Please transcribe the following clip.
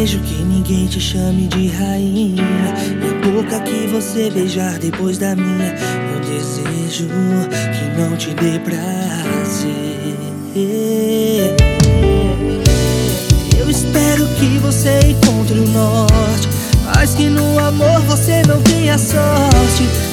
desejo que ninguém te chame de rainha, e a boca que você beijar depois da minha. Eu desejo que não te dê prazer. Eu espero que você encontre o norte, mas que no amor você não tenha sorte.